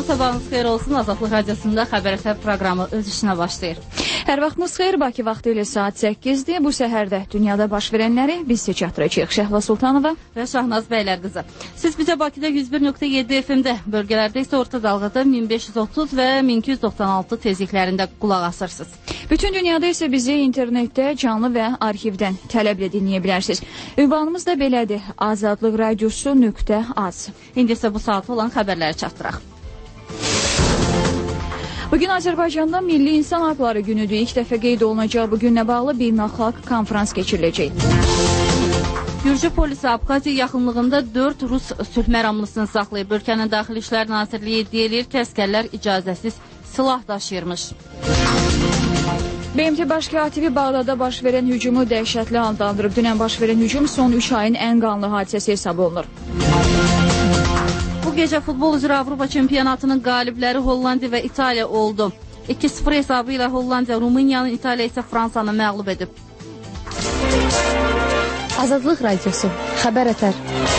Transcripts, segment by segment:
Salam, sabahınız xeyir olsun. Azadlıq Radiosunda Xəbər Əsəb proqramı öz işinə başlayır. Hər vaxtınız xeyir, Bakı vaxtı ilə saat 8-dir. Bu səhərdə dünyada baş verənləri biz sizə çatdıracağıq. Şəhla Sultanova və Şahnaz Bəylərqızı. Siz bizə Bakıda 101.7 FM-də, bölgələrdə isə orta dalğada 1530 və 1296 tezliklərində qulaq asırsınız. Bütün dünyada isə bizi internetdə canlı və arxivdən tələblə dinləyə bilərsiniz. Ünvanımız da belədir: azadlıqradiosu.az. İndi isə bu saatı olan xəbərləri çatdıraq. Bugün Azərbaycanda Milli İnsan Haqları Günüdür. İlk dəfə qeyd olunacaq bu günlə bağlı beynəlxalq konferans keçiriləcək. Gürcü polisi Abxaziya yaxınlığında 4 Rus sülh məramlısını saxlayıb. Ölkənin Daxili İşlər Nazirliyi iddia edir ki, əskərlər icazəsiz silah daşıyırmış. BMT Baş Katibi Bağdada baş verən hücumu dəhşətli adlandırıb. Dünən baş verən hücum son 3 ayın ən qanlı hadisəsi hesab olunur. Bu gecə futbol üzrə Avropa çempionatının qalibləri Hollandiya və İtaliya oldu. 2-0 hesabı ilə Hollandiya Rumıniyanı, İtaliya isə Fransanı məğlub edib. Azadlıq Radiosu, Xəbər Ətər.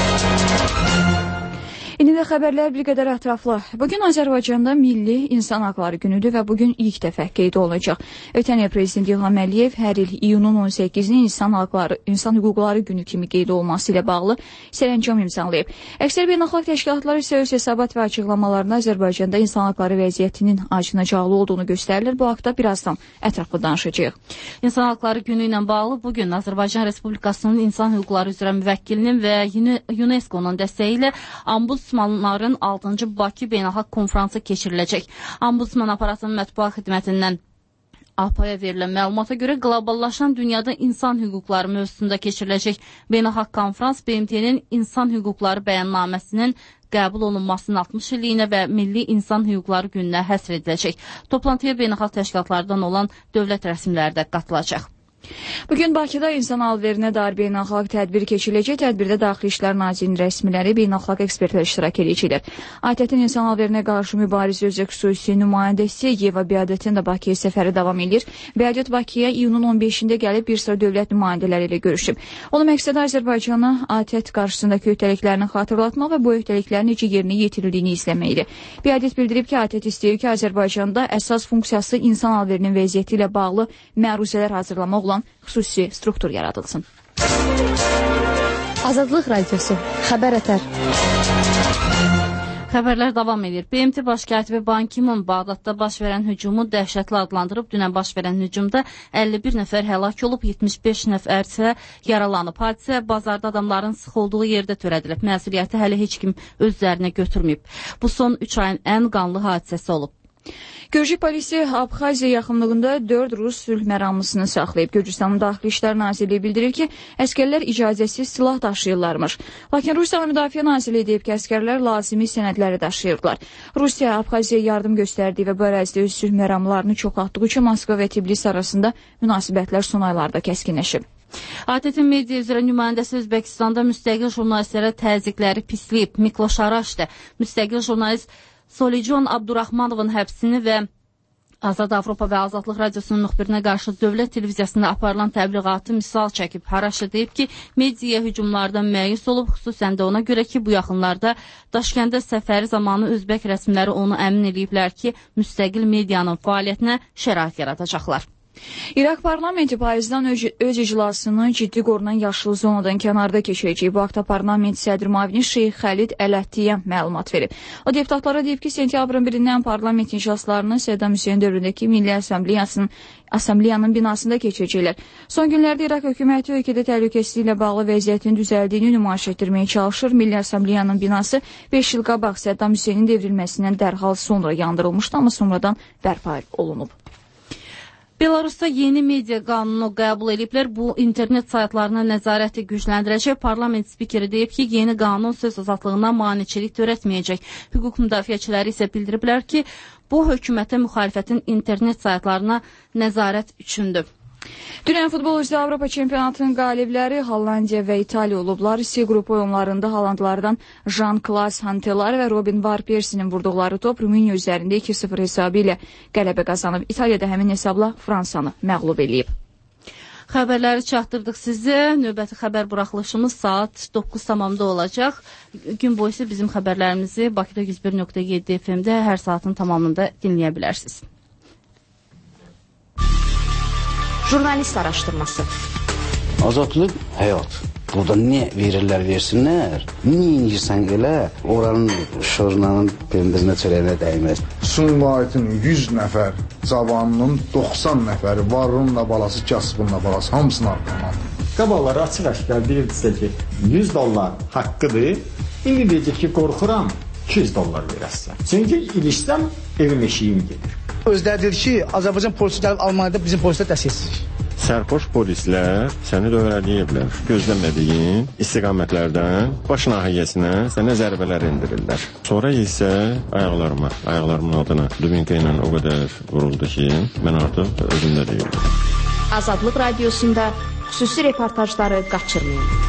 İndi də xəbərlər bir qədər ətraflı. Bugün Azərbaycanda Milli İnsan Haqları Günüdür və bugün ilk dəfə qeyd olunacaq. Ötən il Prezident İlham Əliyev hər il iyunun 18-ni İnsan Hüquqları Günü kimi qeyd olunması ilə bağlı sərəncam imzalayıb. Əksər beynəlxalq təşkilatlar isə öz hesabat və açıqlamalarında Azərbaycanda insan haqları vəziyyətinin acınacaqlı olduğunu göstərilir. Bu haqda birazdan ətraflı danışacağıq. İnsan Haqları Günü ilə bağlı bugün Azərbaycan Respublikasının İnsan Hüquqları üzrə müvəkkilinin və UNESCO-nun dəstəyi ilə Ombudsmanların 6-cı Bakı Beynəlxalq Konfransı keçiriləcək. Ombudsman aparatının mətbuat xidmətindən APA-ya verilən məlumata görə qloballaşan dünyada insan hüquqları mövzusunda keçiriləcək beynəlxalq konfrans BMT-nin insan hüquqları bəyannaməsinin qəbul olunmasının 60 illiyinə və Milli İnsan Hüquqları Gününə həsr ediləcək. Toplantıya beynəlxalq təşkilatlardan olan dövlət rəsmiləri də qatılacaq. Bugün Bakıda insan alverinə dair beynəlxalq tədbir keçiriləcək. Tədbirdə Daxili İşlər Nazirliyinin rəsmiləri, beynəlxalq ekspertlər iştirak edəcəklər. ATƏT-in insan alverinə qarşı mübarizə üzrə xüsusi nümayəndəsi Yeva Biadətin də Bakıya səfəri davam edir. Biadət Bakıya iyunun 15-də gəlib bir sıra dövlət nümayəndələri ilə görüşüb. Onun məqsədi Azərbaycana ATƏT qarşısındakı öhdəliklərini xatırlatmaq və bu öhdəliklərin necə yerinə yetirildiyini izləməkdir. Biadət bildirib ki, ATƏT istəyir ki, Azərbaycanda əsas funksiyası insan alverinin vəziyyəti ilə bağlı məruzələr hazırlamaq olan xüsusi struktur yaradılsın. Azadlıq Radiosu, Xəbər Ətər. Xəbərlər davam edir. BMT Baş Katibi Ban Ki-moon Bağdadda baş verən hücumu dəhşətli adlandırıb. Dünən baş verən hücumda 51 nəfər həlak olub, 75 nəfər isə yaralanıb. Hadisə bazarda adamların sıx olduğu yerdə törədilib. Məsuliyyəti hələ heç kim öz üzərinə götürməyib. Bu son 3 ayın ən qanlı hadisəsi olub. Gürcü polisi Abxaziya yaxınlığında 4 Rus sülh məramlısını saxlayıb. Gürcüstanın Daxili İşlər Nazirliyi bildirir ki, əskərlər icazəsiz silah daşıyırlarmış. Lakin Rusiyanın Müdafiə Nazirliyi deyib ki, əskərlər lazımi sənədləri daşıyırlar. Rusiya Abxaziyaya yardım göstərdiyi və bu ərazidə öz sülh məramlarını çoxaltdığı üçün Moskva və Tbilisi arasında münasibətlər son aylarda kəskinləşib. ATƏT-in media üzrə nümayəndəsi Özbəkistanda müstəqil jurnalistlərə təzyiqləri pisləyib. Mikloş Araşdə müstəqil jurnalist Solijon Abdurrahmanovun həbsini və Azad Avropa və Azadlıq Radiosunun müxbirinə qarşı dövlət televiziyasında aparılan təbliğatı misal çəkib. Haraşə deyib ki, mediaya hücumlardan məyus olub, xüsusən də ona görə ki, bu yaxınlarda Daşkəndə səfəri zamanı özbək rəsmiləri onu əmin ediblər ki, müstəqil medianın fəaliyyətinə şərait yaradacaqlar. İraq parlamenti payızdan öz iclasını ciddi qorunan yaşıl zonadan kənarda keçirəcək. Bu haqda parlament sədr müavini Şeyx Xəlid Ələttiyə məlumat verib. O deputatlara deyib ki, sentyabrın 1-dən parlament iclaslarını Səddam Hüseyn dövründəki Milli Assambleyanın binasında keçirəcəklər. Son günlərdə İraq hökuməti ölkədə təhlükəsizlik ilə bağlı vəziyyətin düzəldiyini nümayiş etdirməyə çalışır. Milli Assambleyanın binası 5 il qabaq Səddam Hüseynin devrilməsindən dərhal sonra yandırılmışdı, amma sonradan bərpa olunub. Belarusda yeni media qanunu qəbul ediblər. Bu, internet saytlarına nəzarəti gücləndirəcək. Parlament spikeri deyib ki, yeni qanun söz azadlığına maneçilik törətməyəcək. Hüquq müdafiəçiləri isə bildiriblər ki, bu hökumətə müxalifətin internet saytlarına nəzarət üçündür. Dünən futbol üzrə Avropa çempionatının qalibləri Hollandiya və İtaliya olublar. C qrupu oyunlarında Hollandlardan Jean-Claude Hantelar və Robin Van Persie'nin vurduqları top Rumıniya üzərində 2-0 hesabı ilə qələbə qazanıb. İtaliyada həmin hesabla Fransanı məğlub eləyib. Xəbərləri çatdırdıq sizə. Növbəti xəbər buraxılışımız saat 9 tamamda olacaq. Gün boyu isə bizim xəbərlərimizi Bakıda 101.7 FM-də hər saatın tamamında dinləyə bilərsiniz. Jurnalist araşdırması. Azadlıq həyat. Burada nə verirlər versinlər, nə inirsən elə, oranın şorunanın pendirinə çörəyinə dəyməz. Sumqayıtın 100 nəfər cavanının 90 nəfəri varınla balası, kasıbınla balası hamısını arqaman. Qabaqları açıq-aşkar deyirdisə ki, $100 haqqıdır. İndi deyəcək ki, qorxuram, $200 verəsən. Çünki ilişsəm, evim eşiyim gedir. Özləri deyir ki, Azərbaycan polisi gəlib Almaniyada bizim polislər dəstəksizdir. Sərxoş polislər səni dövrələyiblər. Gözləmədiyin istiqamətlərdən baş nahiyəsinə sənə zərbələr endirirlər. Sonra isə ayaqlarımın adına Dubinka ilə o qədər vuruldu ki, mən artıq özümdə deyildim. Azadlıq radiosunda xüsusi reportajları qaçırmayın.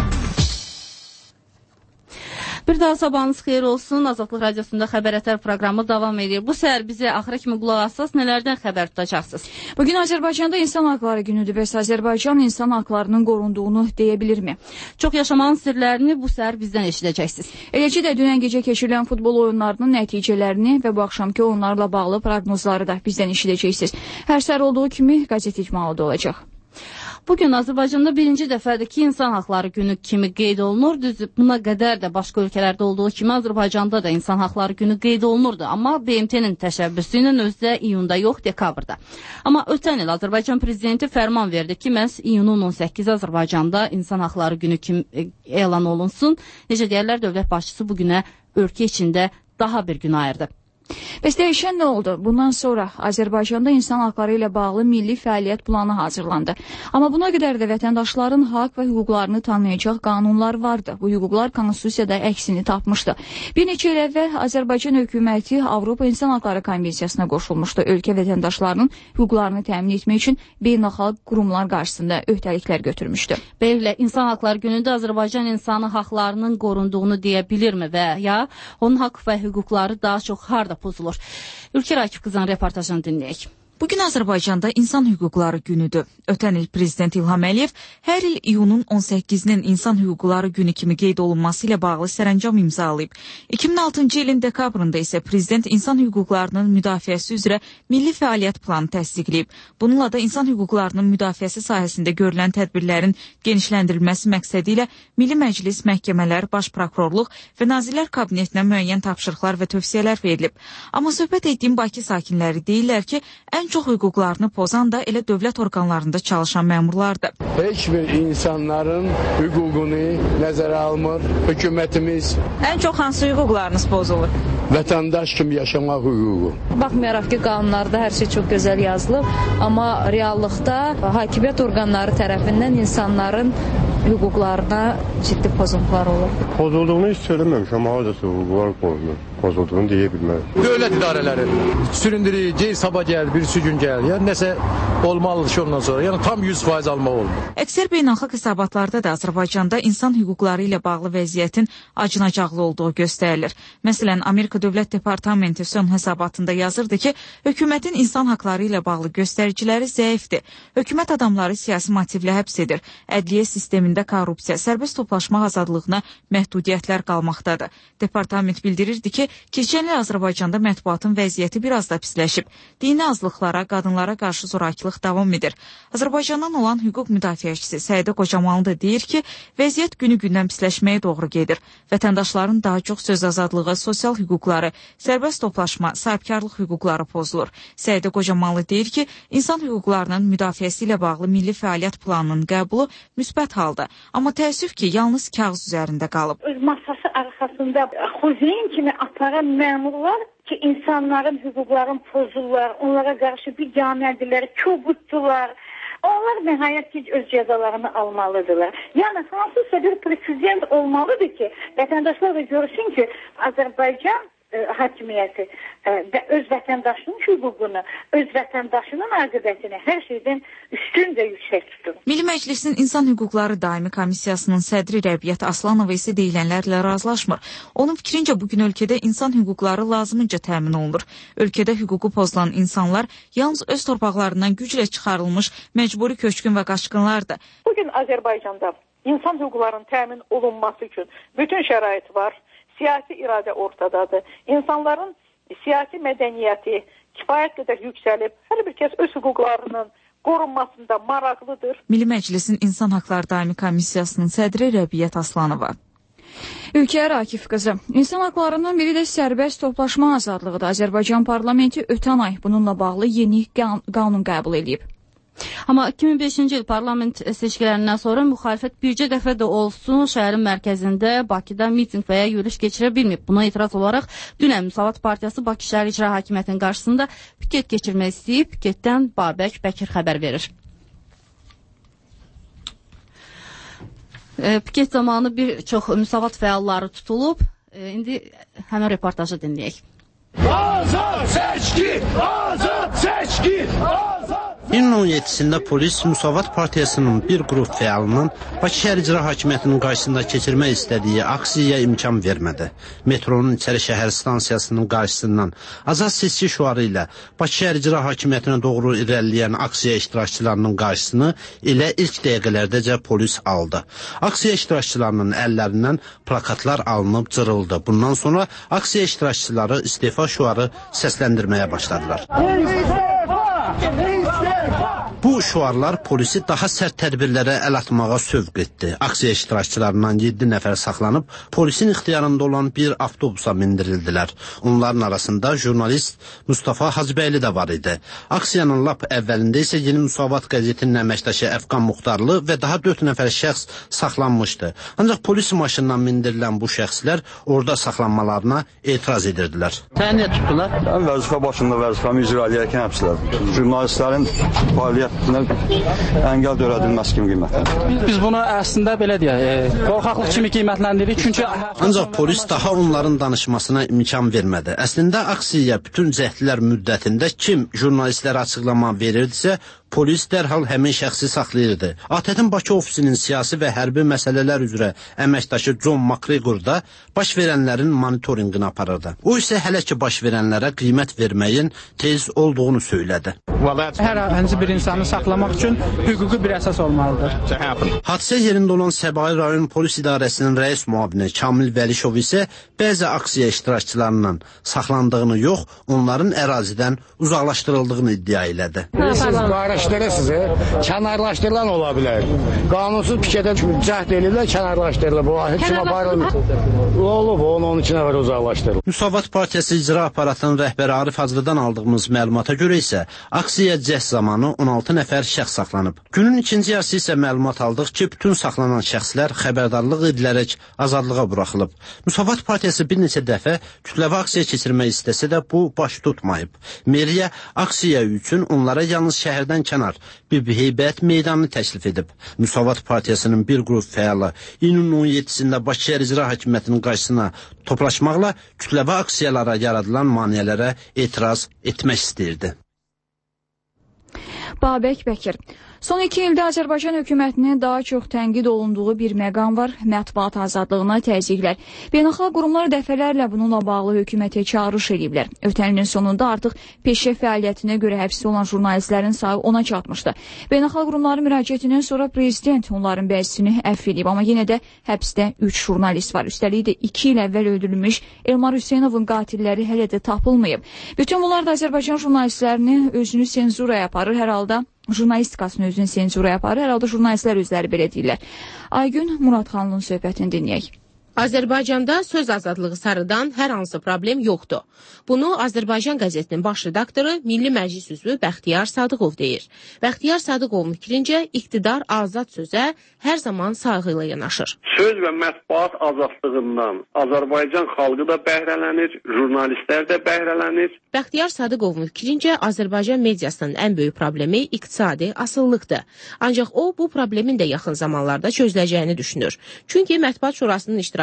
Bir daha sabahınız xeyir olsun. Azadlıq radiosunda Xəbər Ətər proqramı davam edir. Bu səhər bizə axıra kimi qulaq assaz nələrdən xəbər tutacaqsınız? Bugün Azərbaycanda İnsan Haqları Günüdür. Bəs Azərbaycan insan haqlarının qorunduğunu deyə bilirmi? Çox yaşamanın sirlərini bu səhər bizdən eşidəcəksiniz. Eləcə də dünən gecə keçirilən futbol oyunlarının nəticələrini və bu axşamki onlarla bağlı proqnozları da bizdən eşidəcəksiniz. Hər səhər olduğu kimi qəzet icmalı da olacaq. Bugün Azərbaycanda birinci dəfədir ki, İnsan Haqları Günü kimi qeyd olunur. Düzdür, buna qədər də başqa ölkələrdə olduğu kimi Azərbaycanda da İnsan Haqları Günü qeyd olunurdu. Amma BMT-nin təşəbbüsü ilə özdə iyunda yox, dekabrda. Amma ötən il Azərbaycan prezidenti fərman verdi ki, məhz iyunun 18-i Azərbaycanda İnsan Haqları Günü kimi elan olunsun. Necə deyərlər, dövlət başçısı bugünə ölkə içində daha bir gün ayırdı. Bəs dəyişən nə oldu? Bundan sonra Azərbaycanda insan haqları ilə bağlı milli fəaliyyət planı hazırlandı. Amma buna qədər də vətəndaşların haqq və hüquqlarını tanıyacaq qanunlar vardı. Bu hüquqlar konstitusiyada əksini tapmışdı. Bir neçə il əvvəl Azərbaycan hökuməti Avropa İnsan Haqları Konvensiyasına qoşulmuşdu. Ölkə vətəndaşlarının hüquqlarını təmin etmək üçün beynəlxalq qurumlar qarşısında öhdəliklər götürmüşdü. Beləliklə, İnsan Haqları Günündə Azərbaycan insanı haqlarının qorunduğunu deyə bilirmi və ya onun haqq və hüquqları daha çox harda pozulur? Ülker Akif qızın reportajını dinləyək. Bugün Azərbaycanda İnsan Hüquqları Günüdür. Ötən il Prezident İlham Əliyev hər il iyunun 18-nin İnsan Hüquqları Günü kimi qeyd olunması ilə bağlı sərəncam imzalayıb. 2006-cı ilin dekabrında isə Prezident insan hüquqlarının müdafiəsi üzrə milli fəaliyyət planı təsdiqləyib. Bununla da insan hüquqlarının müdafiəsi sahəsində görülən tədbirlərin genişləndirilməsi məqsədi ilə Milli Məclis, məhkəmələr, Baş Prokurorluq və Nazirlər Kabinetinə müəyyən tapşırıqlar və tövsiyələr verilib. Amma söhbət etdiyim Bakı sakinləri deyirlər ki, ən çox hüquqlarını pozan da elə dövlət orqanlarında çalışan məmurlardır. Heç bir insanların hüququnu nəzərə almır hökumətimiz. Ən çox hansı hüquqlarınız pozulur? Vətəndaş kimi yaşamaq hüququ. Baxmayaraq ki, qanunlarda hər şey çox gözəl yazılıb, amma reallıqda hakimiyyət orqanları tərəfindən insanların hüquqlarına ciddi pozuntular olur. Pozulduğunu hiç söylememiş ama adası hukuklar pozulduğunu deyə bilməm. Dövlət idarələri süründürür, geyir sabah gəl, birisi gün gəl. Yəni nəsə olmalıdır ki, ondan sonra. Yəni tam 100% almaq olmur. Əksər beynəlxalq hesabatlarda da Azərbaycanda insan hüquqları ilə bağlı vəziyyətin acınacaqlı olduğu göstərilir. Məsələn, Amerika Dövlət Departamenti son hesabatında yazırdı ki, hökumətin insan haqları ilə bağlı göstəriciləri zəifdir. Hökumət adamları siyasi motivlə həbs edir. Ədliyyə sistemində korrupsiya, sərbəst toplaşmaq azadlığına məhdudiyyətlər qalmaqdadır. Departament bildirirdi ki, keçən il Azərbaycanda mətbuatın vəziyyəti biraz da pisləşib. Dini azlıqlara, qadınlara qarşı zorakılıq davam edir. Azərbaycandan olan hüquq müdafiəçisi Səidə Qocamanlı da deyir ki, vəziyyət günü-gündən pisləşməyə doğru gedir. Vətəndaşların daha çox söz azadlığı, sosial hüquqları, sərbəst toplaşma, sahibkarlıq hüquqları pozulur. Səidə Qocamanlı deyir ki, insan hüquqlarının müdafiəsi ilə bağlı milli fəaliyyət planının qəbulu müsbət halda. Amma təəssüf ki, yalnız kağız üzərində qalıb. Öz masası arxasında xuzeyn kimi aparan məmurlar ki, insanların hüquqlarını pozurlar, onlara qarşı bir cəmiyyətlər, kobuddular. Onlar nəhayət ki, öz cəzalarını almalıdırlar. Yəni, hansısa bir prezident olmalıdır ki, vətəndaşlar da görsün ki, Azərbaycan hakimiyyəti və öz vətəndaşının hüququnu, öz vətəndaşının aqibətini hər şeydən üstün və yüksək tutur. Milli Məclisin İnsan Hüquqları Daimi Komissiyasının sədri Rəbiyyət Aslanova isə deyilənlərlə razılaşmır. Onun fikrincə bugün ölkədə insan hüquqları lazımınca təmin olunur. Ölkədə hüququ pozulan insanlar yalnız öz torpaqlarından güclə çıxarılmış məcburi köçkün və qaçqınlardır. Bugün Azərbaycanda insan hüquqlarının təmin olunması üçün bütün şərait var. Siyasi iradə ortadadır. İnsanların siyasi mədəniyyəti kifayət qədər yüksəlib, hər bir kəs öz hüquqlarının qorunmasında maraqlıdır. Milli Məclisin İnsan Haqları Daimi Komissiyasının sədri Rəbiyyət Aslanova. Ülkə Rakif qızı. İnsan haqlarından biri də sərbəst toplaşma azadlığıdır. Azərbaycan parlamenti ötən ay bununla bağlı yeni qanun qəbul edib. Amma 2005-ci il parlament seçkilərindən sonra müxalifət bircə dəfə də olsun şəhərin mərkəzində Bakıda miting və ya yürüyüş keçirə bilməyib. Buna etiraz olaraq dünən Müsavat Partiyası Bakı Şəhər İcra Hakimiyyətinin qarşısında piket keçirmək istəyib. Piketdən Babək Bəkir xəbər verir. Piket zamanı bir çox Müsavat fəalları tutulub. İndi həmin reportajı dinləyək. Azad seçki! Azad seçki! Azad! İyunun 17-sində polis Müsavat Partiyasının bir qrup fəalının Bakı Şəhər İcra Hakimiyyətinin qarşısında keçirmək istədiyi aksiyaya imkan vermədi. Metronun İçəri şəhər stansiyasının qarşısından azad seçki şüarı ilə Bakı Şəhər İcra Hakimiyyətinə doğru irəliləyən aksiya iştirakçılarının qarşısını elə ilk dəqiqələrdəcə polis aldı. Aksiya iştirakçılarının əllərindən plakatlar alınıb cırıldı. Bundan sonra aksiya iştirakçıları istefa şüarı səsləndirməyə başladılar. Bu şüarlar polisi daha sərt tədbirlərə əl atmağa sövq etdi. Aksiya iştirakçılarından 7 nəfər saxlanıb, polisin ixtiyarında olan bir avtobusa mindirildilər. Onların arasında jurnalist Mustafa Hacbəyli də var idi. Aksiyanın lap əvvəlində isə Yeni Müsavat qəzetinin əməkdaşı Əfqan Muxtarlı və daha 4 nəfər şəxs saxlanmışdı. Ancaq polis maşından mindirilən bu şəxslər orada saxlanmalarına etiraz edirdilər. Təniyə tutdular. Mən vəzifə başında vəzifəmi icra edərkən həbslədim. Jurnalistlərin fəaliyyətinə əngəl törədilməsi kimi qiymətləndiririk. Biz bunu əslində belə deyək, qorxaqlıq kimi qiymətləndiririk. Çünki ancaq polis daha onların danışmasına imkan vermədi. Əslində aksiyaya bütün cəhdlər müddətində kim jurnalistlərə açıqlama verirdisə, polis dərhal həmin şəxsi saxlayırdı. ATƏT-in Bakı ofisinin siyasi və hərbi məsələlər üzrə əməkdaşı John McGregor da baş verənlərin monitorinqini aparırdı. O isə hələ ki baş verənlərə qiymət verməyin tez olduğunu söylədi. Hər hansı bir insanı saxlamaq üçün hüquqi bir əsas olmalıdır. Hadisə yerində olan Səbail rayon polis idarəsinin rəis müavini Kamil Vəlişov isə bəzi aksiya iştirakçılarının saxlandığını yox, onların ərazidən uzaqlaşdırıldığını iddia elədi. Kənarlaşdırılan ola bilər. Qanunsuz piketə cəhd edirlər, kənarlaşdırılır. Bu heç kim aparılmır. Olub, onun içinə var uzaqlaşdırılır. Müsavat Partiyası icra aparatının rəhbəri Arif Hacıdan aldığımız məlumata görə isə aksiya cəhd zamanı 16 nəfər şəxs saxlanıb. Günün ikinci yarısı isə məlumat aldıq ki, bütün saxlanan şəxslər xəbərdarlıq edilərək azadlığa buraxılıb. Müsavat Partiyası bir neçə dəfə kütləvi aksiya keçirmək istəsə də bu baş tutmayıb. Meriya aksiya üçün onlara yalnız şəhərdən kənar bir heybət meydanını təklif edib. Müsavat Partiyasının bir qrup fəalı iyunun 17-sində Bakı Şəhər İcra Hakimiyyətinin qarşısına toplaşmaqla kütləvi aksiyalara yaradılan maneələrə etiraz etmək istəyirdi. Babək Bəkir. Son 2 ildə Azərbaycan hökumətinin daha çox tənqid olunduğu bir məqam var, mətbuat azadlığına təzyiqlər. Beynəlxalq qurumlar dəfələrlə bununla bağlı hökumətə çağırış ediblər. Ötən ilin sonunda artıq peşə fəaliyyətinə görə həbsdə olan jurnalistlərin sayı 10-a çatmışdı. Beynəlxalq qurumların müraciətindən sonra prezident onların bəzisini əfv edib, amma yenə də həbsdə 3 jurnalist var. Üstəlik də 2 il əvvəl öldürülmüş Elmar Hüseynovun qatilləri hələ də tapılmayıb. Bütün bunlar da Azərbaycan jurnalistlərini özünü senzuraya aparır, hər halda jurnalistikasını özünü senzuraya aparır. Hər halda jurnalistlər özləri belə deyirlər. Aygün Muradxanlının söhbətini dinləyək. Azərbaycanda söz azadlığı sarıdan hər hansı problem yoxdur. Bunu Azərbaycan qəzetinin baş redaktoru Milli Məclis üzvü Bəxtiyar Sadıqov deyir. Bəxtiyar Sadıqovun fikrincə iqtidar azad sözə hər zaman sayğı ilə yanaşır. Söz və mətbuat azadlığından Azərbaycan xalqı da bəhrələnir, jurnalistlər də bəhrələnir. Bəxtiyar Sadıqovun fikrincə Azərbaycan mediasının ən böyük problemi iqtisadi asılılıqdır. Ancaq o bu problemin də yaxın zamanlarda çözüləcəyini düşünür. Çünki Mətbuat Şurasının iştirakı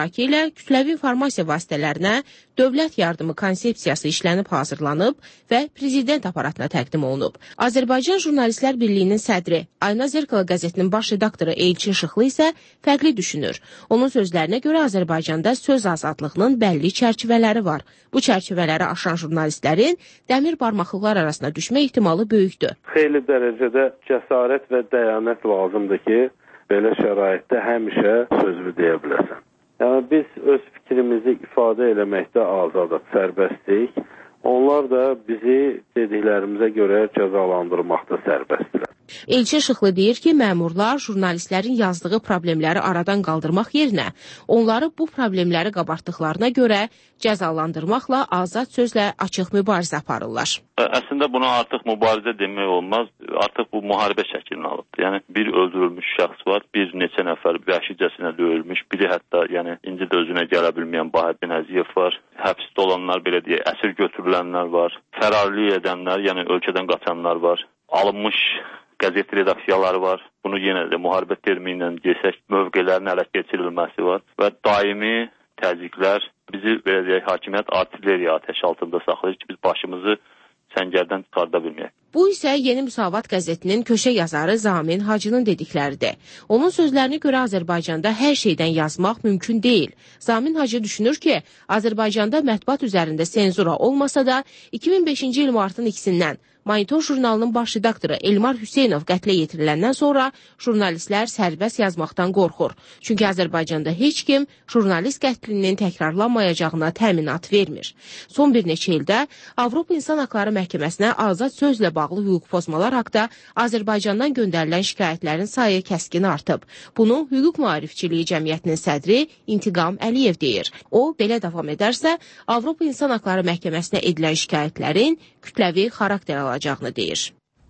iştirakı ilə kütləvi informasiya vasitələrinə dövlət yardımı konsepsiyası işlənib hazırlanıb və prezident aparatına təqdim olunub. Azərbaycan Jurnalistlər Birliyinin sədri, Ayna Zerkala qəzetinin baş redaktoru Elçin Şıxlı isə fərqli düşünür. Onun sözlərinə görə Azərbaycanda söz azadlığının bəlli çərçivələri var. Bu çərçivələri aşan jurnalistlərin dəmir barmaqlıqlar arasına düşmə ehtimalı böyükdür. Xeyli dərəcədə cəsarət və dəyanət lazımdır ki, belə şəraitdə həmişə sözünü deyə biləsən. Yəni biz öz fikrimizi ifadə eləməkdə azadıq, sərbəstlik. Onlar da bizi dediklərimizə görə cəzalandırmaqda sərbəstdirlər. Elçin Şıxlı deyir ki, məmurlar jurnalistlərin yazdığı problemləri aradan qaldırmaq yerinə onları bu problemləri qabartdıqlarına görə cəzalandırmaqla azad sözlə açıq mübarizə aparırlar. Əslində buna artıq mübarizə demək olmaz, artıq bu müharibə şəklini alıbdır. Yəni bir öldürülmüş şəxs var, bir neçə nəfər vəhşicəsinə döyülmüş, biri hətta indi də özünə gələ bilməyən Bahəddin Əziyev var, həbsdə olanlar, belə deyək, əsir götürülənlər var, fərarlıq edənlər, yəni ölkədən qaçanlar var, alınmış qəzet redaksiyaları var. Bunu yenə də müharibə termini ilə desək, mövqelərin ələ keçirilməsi var və daimi təzyiqlər bizi, belə deyək, hakimiyyət artilleriya atəş altında saxlayır ki, biz başımızı səngərdən çıxarda bilməyək. Bu isə Yeni Müsavat qəzetinin köşə yazarı Zamin Hacının dedikləridir. Onun sözlərinə görə Azərbaycanda hər şeydən yazmaq mümkün deyil. Zamin Hacı düşünür ki, Azərbaycanda mətbuat üzərində senzura olmasa da 2005-ci il martın 2-dən Monitor jurnalının baş redaktoru Elmar Hüseynov qətlə yetiriləndən sonra jurnalistlər sərbəst yazmaqdan qorxur. Çünki Azərbaycanda heç kim jurnalist qətlinin təkrarlanmayacağına təminat vermir. Son bir neçə ildə Avropa İnsan Haqları Məhkəməsinə azad sözlə bağlı hüquq pozmalar haqda Azərbaycandan göndərilən şikayətlərin sayı kəskin artıb. Bunu Hüquq Maarifçiliyi Cəmiyyətinin sədri İntiqam Əliyev deyir. O, belə davam edərsə, Avropa İnsan Haqları Məhkəməsinə edilən şikayətlərin kütləvi xarakter alacağını deyir.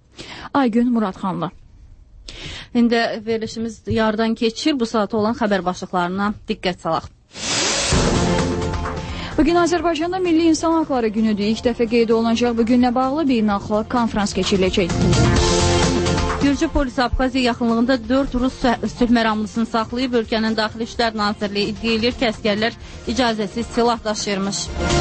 Aygün Muradxanlı. İndi verilişimiz yardan keçir. Bu saat olan xəbər başlıqlarına diqqət salaq. Bugün Azərbaycanda Milli İnsan Haqları Günüdür. İlk dəfə qeyd olunacaq bu günlə bağlı beynəlxalq konfrans keçiriləcək. Gürcü polisi Abxaziya yaxınlığında 4 Rus sülh məramlısını saxlayıb, ölkənin Daxili İşlər Nazirliyi iddia edir ki, əsgərlər icazəsiz silah daşıyırmış.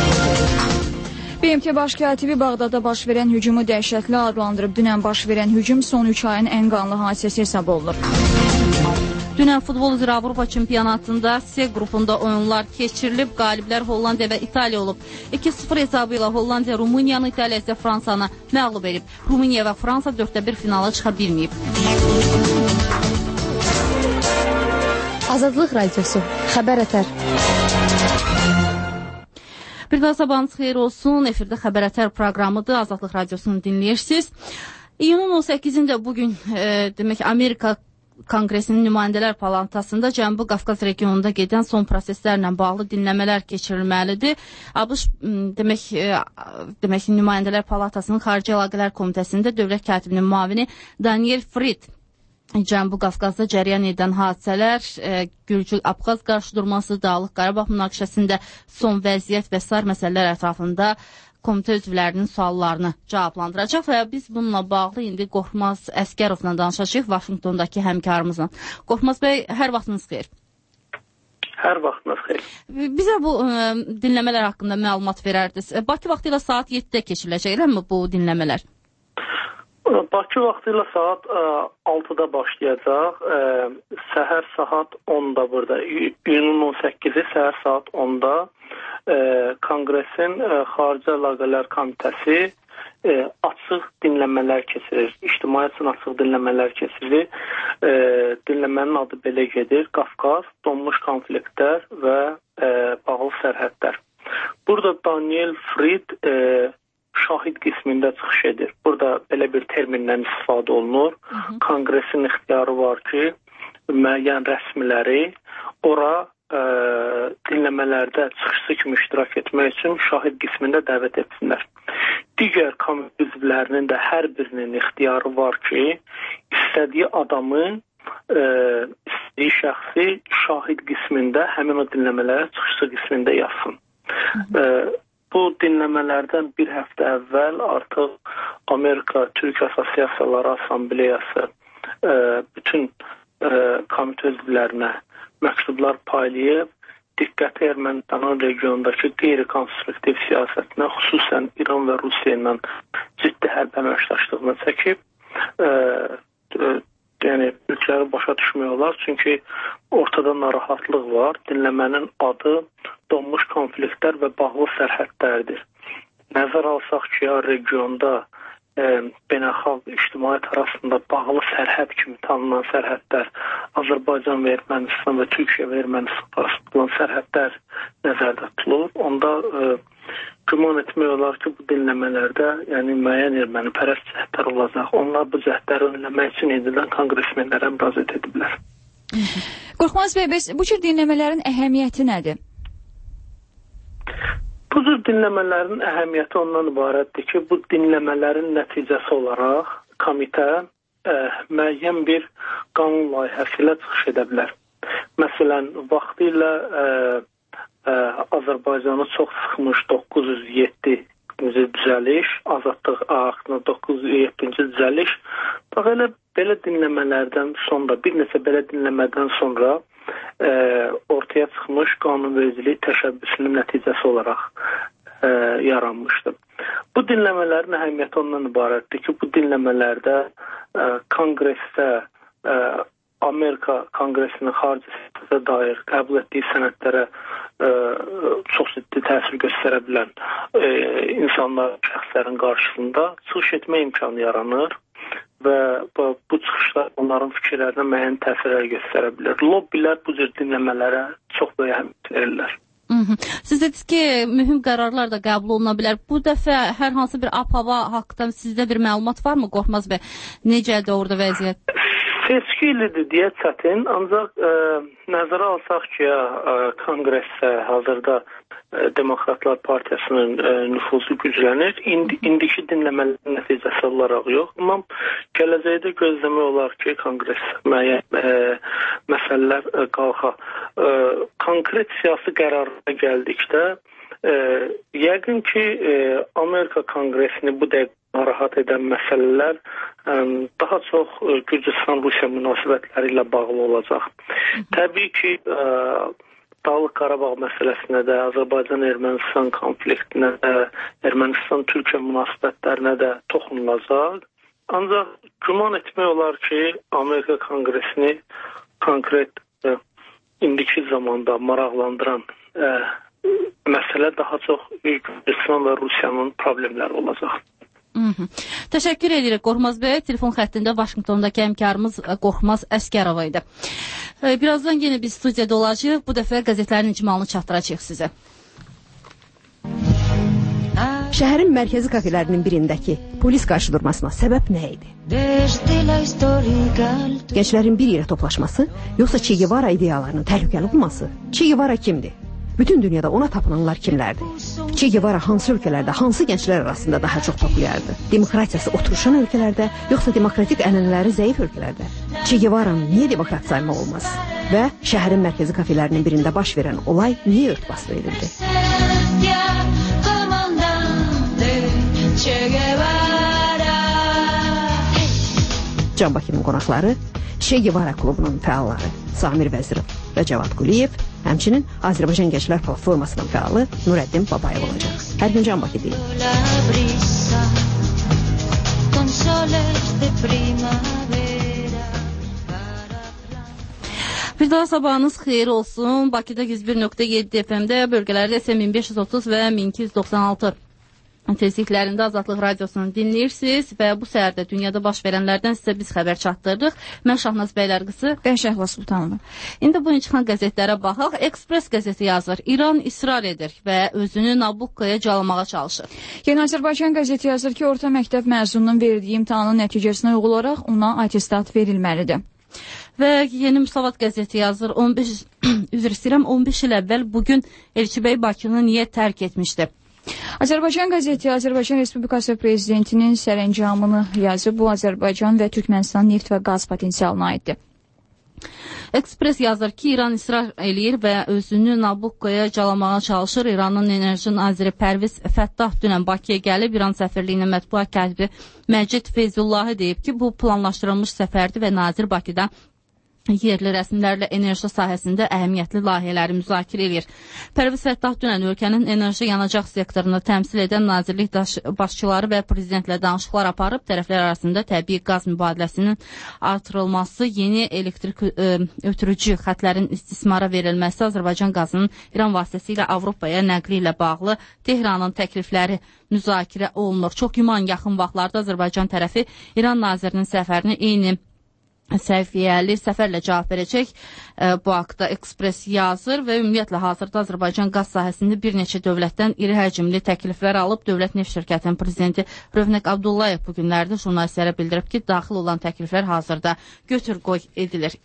BMT Baş katibi Bağdada baş verən hücumu dəhşətli adlandırıb. Dünən baş verən hücum son 3 ayın ən qanlı hadisəsi hesab olunur. Dünən futbol üzrə Avropa çempionatında C qrupunda oyunlar keçirilib. Qaliblər Hollandiya və İtaliya olub. 2-0 hesabı ilə Hollandiya Rumıniyanı, İtaliya isə Fransanı məğlub edib. Rumıniya və Fransa 4-1 finala çıxa bilməyib. Azadlıq Radiosu, Xəbər Ətər. Bir daha sabahınız xeyir olsun. Efirdə Xəbər Ətər proqramıdır. Azadlıq Radiosunu dinləyirsiniz. İyunun 18-də bugün demək Amerika Konqresinin nümayəndələr palatasında Cənubi Qafqaz regionunda gedən son proseslərlə bağlı dinləmələr keçirilməlidir. ABŞ demək nümayəndələr palatasının Xarici Əlaqələr Komitəsində dövlət katibinin müavini Daniel Fried Cənubi Qafqazda cərəyan edən hadisələr, Gürcü-Abxaz qarşıdurması, Dağlıq Qarabağ münaqişəsində son vəziyyət və sair məsələlər ətrafında komitə üzvlərinin suallarını cavablandıracaq və biz bununla bağlı indi Qorxmaz Əskərovla danışacağıq, Vaşinqtondakı həmkarımızla. Qorxmaz bəy, hər vaxtınız xeyir. Hər vaxtınız xeyir. Bizə bu dinləmələr haqqında məlumat verərdiniz. Bakı vaxtı ilə saat 7-də keçiriləcək, eləmi bu dinləmələr? Bakı vaxtı ilə saat 6-da başlayacaq. Səhər saat 10-da burada. İyunun 18-i səhər saat 10-da Konqresin Xarici Əlaqələr Komitəsi açıq dinləmələr keçirir. İctimai üçün açıq dinləmələr keçirir. Dinləmənin adı belə gedir. Qafqaz, donmuş konfliktlər və bağlı sərhədlər. Burada Daniel Fried şahid qismində çıxış edir. Burada belə bir termindən istifadə olunur. Konqresin ixtiyarı var ki, müəyyən rəsmiləri ora dinləmələrdə çıxışı kimi iştirak etmək üçün şahid qismində dəvət etsinlər. Digər komitə üzvlərinin də hər birinin ixtiyarı var ki, istədiyi adamı, istədiyi şəxsi şahid qismində, həmin o dinləmələrə çıxışı qismində yazsın. Bu dinləmələrdən bir həftə əvvəl artıq Amerika Türk Assosiasiyaları Assambleyası bütün komitə üzvlərinə məktublar paylayıb diqqəti Ermənistanın regiondakı qeyri-konstruktiv siyasətinə, xüsusən İran və Rusiya ilə ciddi hərbi əməkdaşlığına çəkib. Yəni, ülkələri başa düşmək olar, çünki ortada narahatlıq var. Dinləmənin adı donmuş konfliktlər və bağlı sərhədlərdir. Nəzər alsaq ki, regionda beynəlxalq ictimaiyyət arasında bağlı sərhəd kimi tanınan sərhədlər, Azərbaycan və Ermənistan və Türkiyə və Ermənistan arasında olan sərhədlər nəzərdə tutulur. Onda güman etmək olar ki, bu dinləmələrdə müəyyən ermənipərəst cəhdlər olacaq. Onlar bu cəhdləri önləmək üçün edilən konqresmenlərə müraciət ediblər. Qorxmaz bəy, bu cür dinləmələrin əhəmiyyəti nədir? Bu cür dinləmələrin əhəmiyyəti ondan ibarətdir ki, bu dinləmələrin nəticəsi olaraq komitə müəyyən bir qanun layihəsi ilə çıxış edə bilər. Məsələn, vaxtilə Azərbaycanı çox sıxmış 907-ci düzəliş, azadlıq aktına 907-ci düzəliş, bax elə belə dinləmələrdən sonra, bir neçə belə dinləmədən sonra ortaya çıxmış qanunvericilik təşəbbüsünün nəticəsi olaraq yaranmışdır. Bu dinləmələrin əhəmiyyəti ondan ibarətdir ki, bu dinləmələrdə konqresdə Amerika Konqresinin xarici siyasətə dair qəbul etdiyi sənədlərə çox ciddi təsir göstərə bilən insanlar, şəxslərin qarşısında çıxış etmə imkanı yaranır və bu çıxışlar onların fikirlərinə müəyyən təsirlər göstərə bilər. Lobbilər bu cür dinləmələrə çox böyük əhəmiyyət verirlər. Siz dediniz ki, mühüm qərarlar da qəbul oluna bilər. Bu dəfə hər hansı bir ab-hava haqqında sizdə bir məlumat varmı, Qorxmaz bəy? Necədir orada vəziyyət? Seçki ilidir deyə çətin, ancaq nəzərə alsaq ki, konqresdə hazırda Demokratlar Partiyasının nüfuzu güclənir. İndiki dinləmələrin nəticəsi olaraq yox. Amma gələcəkdə gözləmək olar ki, konqresdə müəyyən məsələlər qalxa. Konkret siyasi qərarlara gəldikdə, yəqin ki, Amerika Konqresini bu dəqiqə narahat edən məsələlər daha çox Gürcüstan-Rusiya münasibətləri ilə bağlı olacaq. Təbii ki, Dağlıq Qarabağ məsələsinə də, Azərbaycan-Ermənistan konfliktinə də, Ermənistan-Türkiyə münasibətlərinə də toxunulacaq. Ancaq güman etmək olar ki, Amerika Konqresini konkret indiki zamanda maraqlandıran məsələ daha çox Gürcüstan və Rusiyanın problemləri olacaq. Təşəkkür edirik Qorxmaz bəy. Telefon xəttində Vaşinqtondakı həmkarımız Qorxmaz Əskərova idi. Birazdan yenə biz studiyada olacağıq. Bu dəfə qəzetlərin icmalını çatdıracağıq sizə. Şəhərin mərkəzi kafelərinin birindəki polis qarşıdurmasına səbəb nə idi? Gənclərin bir yerə toplaşması, yoxsa Che Guevara ideyalarının təhlükəli olması? Che Guevara kimdir? Bütün dünyada ona tapınanlar kimlərdir? Che Guevara hansı ölkələrdə, hansı gənclər arasında daha çox populyardır? Demokratiyası oturuşan ölkələrdə, yoxsa demokratik ənənələri zəif ölkələrdə? Che Guevara'nı niyə demokrat saymaq olmaz? Və şəhərin mərkəzi kafelərinin birində baş verən olay niyə örtbaslı edildi? Can Bakının qonaqları Che Guevara klubunun fəalları Samir Vəzirov və Cavad Quliyev, həmçinin Azərbaycan Gənclər Platformasının fəalı Nurəddin Babayev olacaq. Hər gün Can Bakı deyil. Bir daha sabahınız xeyir olsun. Bakıda 101.7 FM-də, bölgələrdə isə 1530 və 1296 tezliklərində Azadlıq Radiosunu dinləyirsiniz və bu səhərdə dünyada baş verənlərdən sizə biz xəbər çatdırdıq. Mən Şahnaz Bəylərqızı. Ben Şəhla Sultanova. İndi bugün çıxan qəzetlərə baxaq. Express qəzeti yazır. İran israr edir və özünü Nabukkaya calamağa çalışır. Yeni Azərbaycan qəzeti yazır ki, orta məktəb məzununun verdiyi imtahanın nəticəsinə uyğun olaraq ona attestat verilməlidir. Və Yeni Müsavat qəzeti yazır. 15 il əvvəl bugün Elçibəy Bakını niyə tərk etmişdi? Azərbaycan qəzeti Azərbaycan Respublikası Prezidentinin sərəncamını yazıb. Bu Azərbaycan və Türkmənistan neft və qaz potensialına aiddir. Express yazır ki, İran israr eləyir və özünü Nabukkaya calamağa çalışır. İranın enerji naziri Pərviz Fəttah dünən Bakıya gəlib. İran səfirliyinin mətbuat katibi Məcid Feyzullahi deyib ki, bu planlaşdırılmış səfərdir və nazir Bakıda yerli rəsmilərlə enerji sahəsində əhəmiyyətli layihələri müzakirə edir. Pərviz Fəttah dünən ölkənin enerji yanacaq sektorunu təmsil edən nazirlik başçıları və prezidentlə danışıqlar aparıb, tərəflər arasında təbii qaz mübadiləsinin artırılması, yeni elektrik ötürücü xətlərin istismara verilməsi, Azərbaycan qazının İran vasitəsilə Avropaya nəqli ilə bağlı Tehranın təklifləri müzakirə olunur. Çox güman yaxın vaxtlarda Azərbaycan tərəfi İran nazirinin səfərini eyni səviyyəli səfərlə cavab verəcək. Bu haqda Ekspres yazır və ümumiyyətlə hazırda Azərbaycan qaz sahəsində bir neçə dövlətdən iri həcmli təkliflər alıb. Dövlət Neft Şirkətinin prezidenti Rövnəq Abdullayev bu günlərdə jurnalistlərə bildirib ki, daxil olan təkliflər hazırda götür-qoy edilir.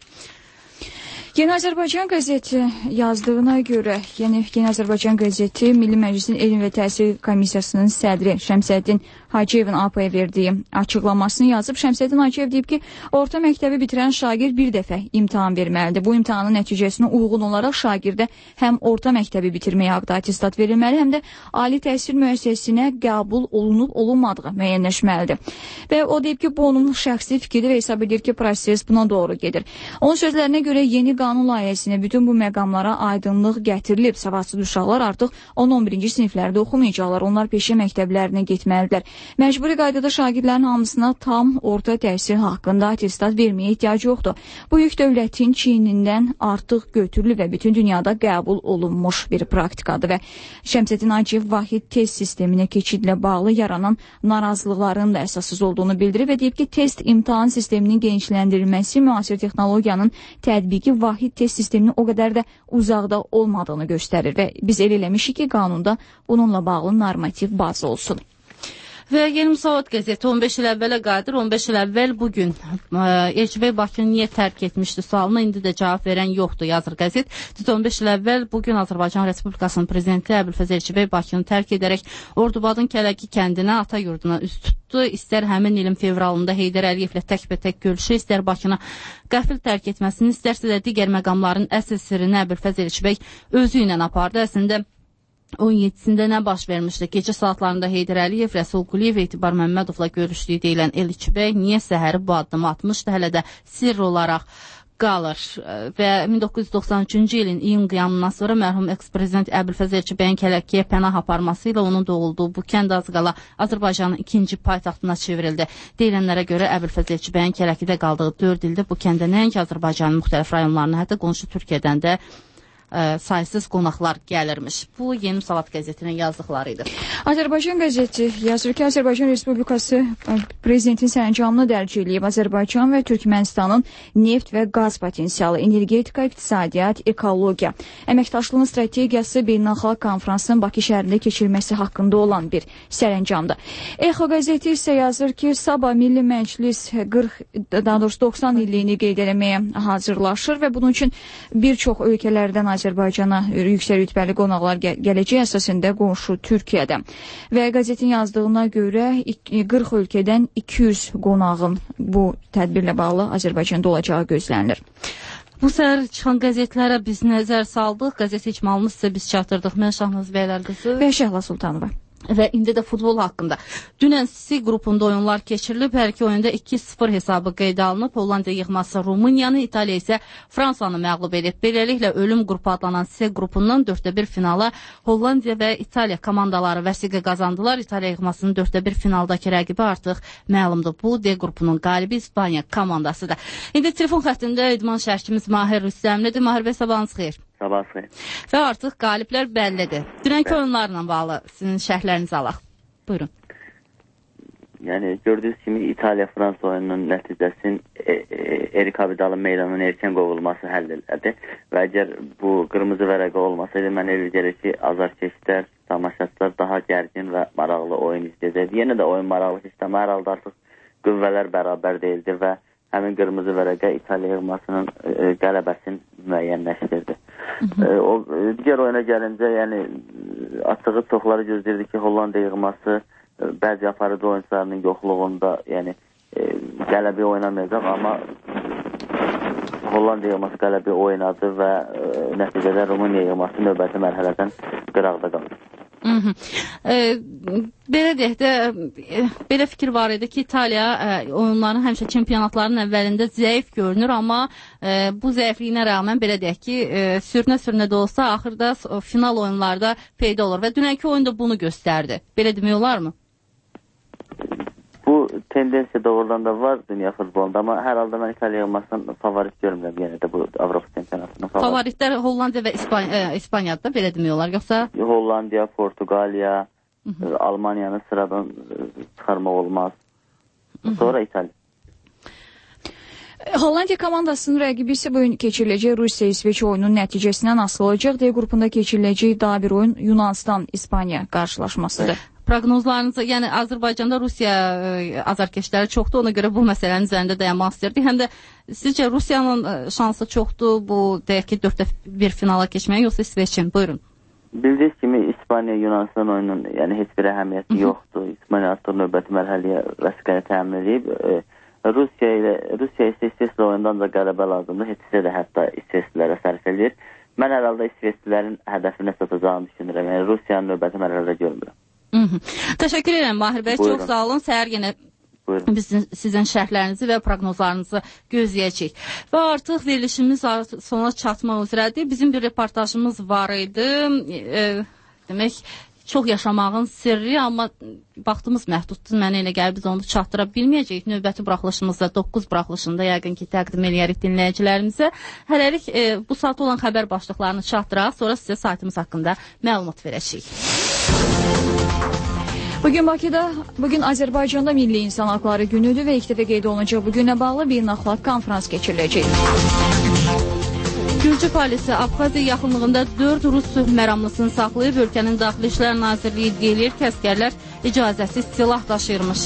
Yeni Azərbaycan qəzeti yazdığına görə, Yeni Azərbaycan qəzeti Milli Məclisin Elm və Təhsil Komissiyasının sədri Şəmsəddin Hacıyevin APA-ya verdiyi açıqlamasını yazıb. Şəmsəddin Hacıyev deyib ki, orta məktəbi bitirən şagird bir dəfə imtahan verməlidir. Bu imtahanın nəticəsinə uyğun olaraq şagirdə həm orta məktəbi bitirməyə haqda attestat verilməli, həm də ali təhsil müəssisəsinə qəbul olunub-olunmadığı müəyyənləşməlidir. Və o deyib ki, bu onun şəxsi fikridir və hesab edir ki, proses buna doğru gedir. Onun sözlərinə görə yeni qanun layihəsinə bütün bu məqamlara aydınlıq gətirilib. Savadsız uşaqlar artıq 10-11-ci siniflərdə oxumayacaqlar. Onlar peşə məktəblərinə getməlidirlər. Məcburi qaydada şagirdlərin hamısına tam orta təhsil haqqında attestat verməyə ehtiyac yoxdur. Bu yük dövlətin çiynindən artıq götürülüb və bütün dünyada qəbul olunmuş bir praktikadır və Şəmsəddin Hacıyev vahid test sisteminə keçidlə bağlı yaranan narazılıqların da əsassız olduğunu bildirib və deyib ki, test imtahan sisteminin genişləndirilməsi müasir texnologiyanın tətbiqi vahid test sisteminin o qədər də uzaqda olmadığını göstərir və biz el eləmişik ki, qanunda bununla bağlı normativ bazı olsun. Və Yeni Müsavat qəzeti 15 il əvvələ qadir, 15 il əvvəl bugün Elçibey Bakını niyə tərk etmişdi sualına indi də cavab verən yoxdur, yazır qəzet. 15 il əvvəl bugün Azərbaycan Respublikasının prezidenti Əbülfəz Elçibey Bakını tərk edərək Ordubadın Kələki kəndinə, ata yurduna üz tutdu. İstər həmin ilin fevralında Heydər Əliyevlə təkbətək görüşü, istər Bakını qəfil tərk etməsini, istərsə də digər məqamların əsl sirrini Əbülfəz Elçibey özü ilə apardı. Əslində 17-sində nə baş vermişdi? Gecə saatlarında Heydər Əliyev, Rəsul Quliyev, Etibar Məmmədovla görüşdüyü deyilən Elçibey niyə səhəri bu addımı atmışdı, hələ də sirr olaraq qalır. Və 1993-cü ilin iyun qiyamından sonra mərhum eks-prezident Əbülfəz Elçibeyin Kələkiyə pənah aparması ilə onun doğulduğu bu kənd az qala Azərbaycanın ikinci paytaxtına çevrildi. Deyilənlərə görə Əbülfəz Elçibeyin Kələkidə qaldığı 4 ildə bu kəndə nəinki Azərbaycanın müxtəlif rayonlarına, hətta qonşu Türkiyədən də saysız qonaqlar gəlirmiş. Bu Yeni Müsavat qəzetinin yazdıqları idi. Azərbaycan qəzeti yazır ki, Azərbaycan Respublikası prezidentin sərəncamını dərc eləyib. Azərbaycan və Türkmənistanın neft və qaz potensialı, energetika, iqtisadiyyat, ekologiya, əməkdaşlığın strategiyası beynəlxalq konfransının Bakı şəhərində keçirilməsi haqqında olan bir sərəncamdır. Exo qəzeti isə yazır ki, Sabah Milli Məclis 90 illiyini qeyd eləməyə hazırlaşır və bunun üçün bir çox ölkələrdən Azərbaycana yüksək rütbəli qonaqlar gələcək, əsasında qonşu Türkiyədə. Və qəzetin yazdığına görə 40 ölkədən 200 qonağın bu tədbirlə bağlı Azərbaycanda olacağı gözlənilir. Bu səhər çıxan qəzetlərə biz nəzər saldıq. Qəzet icmalını sizə biz çatdırdıq. Mən Şahnaz Bəylər qızı və Şəhla Sultanova. Və indi də futbol haqqında. Dünən C qrupunda oyunlar keçirilib. Hər iki oyunda 2-0 hesabı qeydə alınıb. Hollandiya yığması Rumıniyanı, İtaliya isə Fransanı məğlub edib. Beləliklə ölüm qrupu adlanan C qrupundan 4-1 finala Hollandiya və İtaliya komandaları vəsiqə qazandılar. İtaliya yığmasının 4-1 finaldakı rəqibi artıq məlumdur. Bu D qrupunun qalibi İspaniya komandasıdır. İndi telefon xəttində idman şərhçimiz Mahir Rüstəmlidir. Mahir bəy, sabahınız xeyir. Sabah xeyir. Və artıq qaliblər bəllidir. Dünənki oyunlarla bağlı sizin şərhlərinizi alaq. Buyurun. Yəni gördüyünüz kimi İtaliya-Fransa oyununun nəticəsinin Erik Abidalın meydanın erkən qovulması həll elədi. Və əgər bu qırmızı vərəqə olmasaydı, mən elə gəlir ki, azarkeşlər, tamaşaçılar daha gərgin və maraqlı oyun izləyəcəkdi. Yenə də oyun maraqlı keçdi, amma hər halda artıq qüvvələr bərabər deyildi və həmin qırmızı vərəqə İtaliya yığmasının qələbəsini müəyyənləşdirdi. O digər oyuna gəlincə, yəni açığı çoxları gözləyirdi ki, Hollandiya yığması bəzi aparıcı oyuncularının yoxluğunda, yəni qələbi oynamayacaq, amma Hollandiya yığması qələbi oynadı və nəticədə Rumıniya yığması növbəti mərhələdən qıraqda qaldı. Belə deyək də, belə fikir var idi ki, İtaliya oyunların həmişə çempionatların əvvəlində zəif görünür, amma bu zəifliyinə rəğmən belə deyək ki, sürünə də olsa axırda final oyunlarda peyda olur və dünənki oyunda bunu göstərdi. Belə demək olarmı? Bu tendensiya doğrudan da var dünya futbolunda, amma hər halda mən İtaliya olmasından favorit görmürəm yenə də bu Avropa çempionatının favorit. Favoritlər Hollandiya və İspaniyadır, belə demək olar, yoxsa? Hollandiya, Portuqaliya, Almaniyanı sıradan çıxarmaq olmaz. Sonra İtaliya. Hollandiya komandasının rəqibi isə bu gün keçiriləcək Rusiya-İsveç oyunun nəticəsindən asılı olacaq. D qrupunda keçiriləcək daha bir oyun Yunanistan-İspaniya qarşılaşmasıdır. Proqnozlarınızı, yəni Azərbaycanda Rusiya azarkeşləri çoxdur, ona görə bu məsələnin üzərində dayanmaq istəyirdik. Həm də sizcə Rusiyanın şansı çoxdur bu, deyək ki, 4-1 finala keçməyə, yoxsa İsveçin? Buyurun. Bildiyiniz kimi İspaniya-Yunanistan oyunun yəni heç bir əhəmiyyəti yoxdur. İspaniya artıq növbəti mərhələyə vəsiqəni təmin edib. Rusiya isə İsveçlə oyundan da qələbə lazımdır. Heç də hətta İsveçlilərə sərf edir. Mən hər halda İsveçlilərin hədəfinə çatacağını düşünürəm. Yəni Rusiyanın növbəti mərhələdə görmürəm. Təşəkkür edirəm Mahir bəy, çox sağ olun. Səhər yenə biz sizin şərhlərinizi və proqnozlarınızı gözləyəcəyik. Və artıq verilişimiz sona çatmaq üzrədir. Bizim bir reportajımız var idi. Demək, çox yaşamağın sirri, amma vaxtımız məhduddur. Mənə elə gəlir biz onu çatdıra bilməyəcəyik. Növbəti buraxılışımızda 9 buraxılışında yəqin ki təqdim eləyərik dinləyicilərimizə. Hələlik bu saat olan xəbər başlıqlarını çatdıraq, sonra sizə saytımız haqqında məlumat verəcəyik. Bugün Azərbaycanda Milli İnsan Haqları Günüdür və ilk dəfə qeyd olunacaq bu günlə bağlı beynəlxalq konferans keçiriləcək. Gürcü polisi Abxaziya yaxınlığında 4 Rus sülh məramlısını saxlayıb, ölkənin Daxili İşlər Nazirliyi deyir ki, əsgərlər icazəsiz silah daşıyırmış.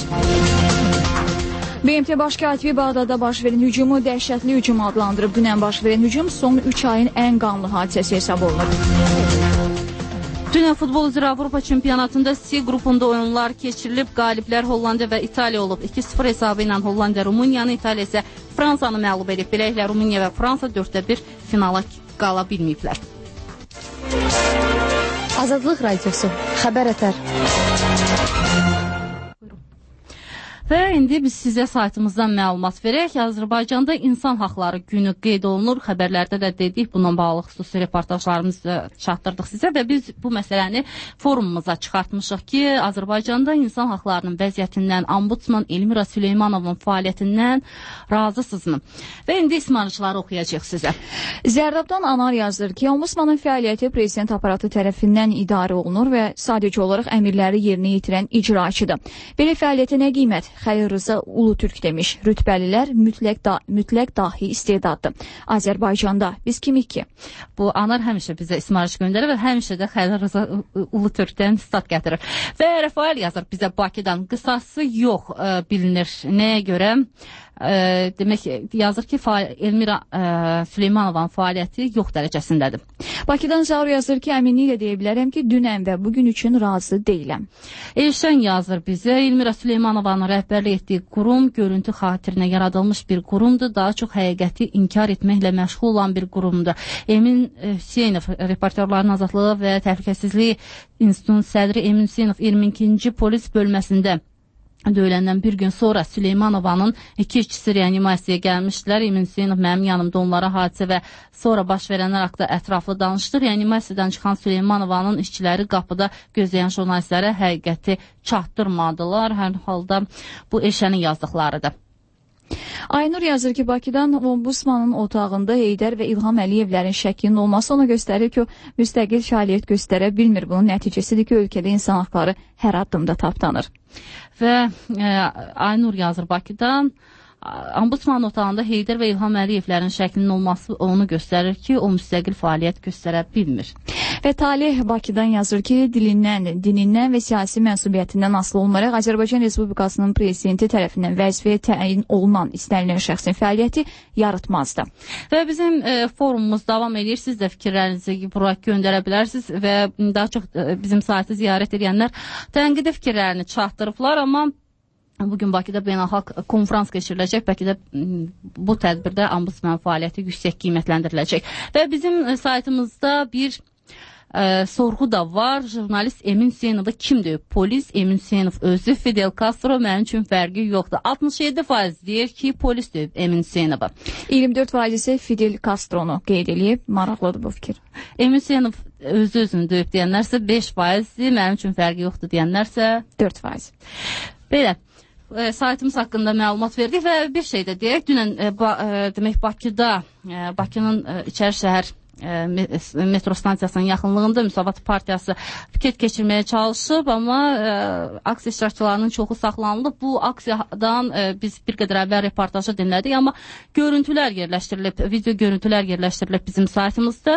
BMT Baş katibi Bağdadda baş verən hücumu dəhşətli hücum adlandırıb. Dünən baş verən hücum son 3 ayın ən qanlı hadisəsi hesab olunur. Dünya futbol üzrə Avropa çempionatında C qrupunda oyunlar keçirilib. Qaliblər Hollandiya və İtaliya olub. 2-0 hesabı ilə Hollandiya Rumıniyanı, İtaliya isə Fransanı məğlub edib. Beləliklə Rumıniya və Fransa 4-1 finala qala bilməyiblər. Azadlıq Radiosu, xəbər ətər. Və indi biz sizə saytımızdan məlumat verək. Azərbaycanda İnsan Haqları Günü qeyd olunur. Xəbərlərdə də dedik, bununla bağlı xüsusi reportajlarımızı çatdırdıq sizə və biz bu məsələni forumumuza çıxartmışıq ki, Azərbaycanda insan haqlarının vəziyyətindən, ombudsman Elmira Süleymanovun fəaliyyətindən razısınızmı? Və indi ismarıcıları oxuyacaq sizə. Zərdabdan Anar yazır ki, ombudsmanın fəaliyyəti prezident aparatı tərəfindən idarə olunur və sadəcə olaraq əmirləri yerinə yetirən icraçıdır. Belə fəaliyyətə nə qiymət? Xəlil Rıza Ulutürk demiş. Rütbəlilər mütləq dahi istedaddır. Azərbaycanda biz kimik ki? Bu Anar həmişə bizə ismarıcı göndərir və həmişə də Xəlil Rıza Ulutürkdən stat gətirir. Və Rəfael yazır bizə Bakıdan. Qısası yox bilinir. Nəyə görə? Demək yazır ki, Elmira Süleymanovanın fəaliyyəti yox dərəcəsindədir. Bakıdan Zaur yazır ki, əminliklə deyə bilərəm ki, dünən və bugün üçün razı deyiləm. Elşən yazır bizə, Elmira Süleymanovanın rəhbərlik etdiyi qurum görüntü xatirinə yaradılmış bir qurumdur, daha çox həqiqəti inkar etməklə məşğul olan bir qurumdur. Emin Hüseynov, Reportyorların Azadlığı və Təhlükəsizlik İnstitutunun sədri Emin Hüseynov 22-ci polis bölməsində döyüləndən bir gün sonra Süleymanovanın 2 işçisi reanimasiyaya gəlmişdilər. Emin Hüseynov mənim yanımda onlara hadisə və sonra baş verənlər haqqında ətraflı danışdı. Reanimasiyadan çıxan Süleymanovanın işçiləri qapıda gözləyən jurnalistlərə həqiqəti çatdırmadılar. Hər halda bu Elşənin yazdıqlarıdır. Aynur yazır ki, Bakıdan ombudsmanın otağında Heydər və İlham Əliyevlərin şəklinin olması ona göstərir ki, o müstəqil fəaliyyət göstərə bilmir. Bunun nəticəsidir ki, ölkədə insan haqları hər addımda tapdanır. Və Aynur yazır Bakıdan, ombudsmanın otağında Heydər və İlham Əliyevlərin şəklinin olması onu göstərir ki, o müstəqil fəaliyyət göstərə bilmir. Və Talih Bakıdan yazır ki, dinindən və siyasi mənsubiyyətindən asılı olmayaraq Azərbaycan Respublikasının prezidenti tərəfindən vəzifəyə təyin olunan istənilən şəxsin fəaliyyəti yaratmazdı. Və bizim forumumuz davam edir. Siz də fikirlərinizi bura göndərə bilərsiniz və daha çox bizim saytı ziyarət edənlər tənqidi fikirlərini çatdırıblar, amma bugün Bakıda beynəlxalq konferans keçiriləcək. Bakıda bu tədbirdə ombudsman fəaliyyəti yüksək qiymətləndiriləcək. Və bizim saytımızda bir sorğu da var. Jurnalist Emin Hüseynovu kim döyüb? Polis Emin Hüseynov özü, Fidel Castro mənim üçün fərqi yoxdur. 67% deyir ki, polis döyüb Emin Hüseynovu. 24% isə Fidel Castronu qeyd edib. Maraqlıdır bu fikir. Emin Hüseynov özünü döyüb deyənlərsə 5%, mənim üçün fərqi yoxdur deyənlərsə 4%. Belə. Saytımız haqqında məlumat verdik və bir şey də deyək. Dünən demək Bakıda, Bakının İçəri şəhər metro stansiyasının yaxınlığında Müsavat Partiyası piket keçirməyə çalışıb, amma aksiya iştirakçılarının çoxu saxlanılıb. Bu aksiyadan biz bir qədər əvvəl reportajı dinlədik, amma görüntülər yerləşdirilib, video görüntülər yerləşdirilib bizim saytımızda.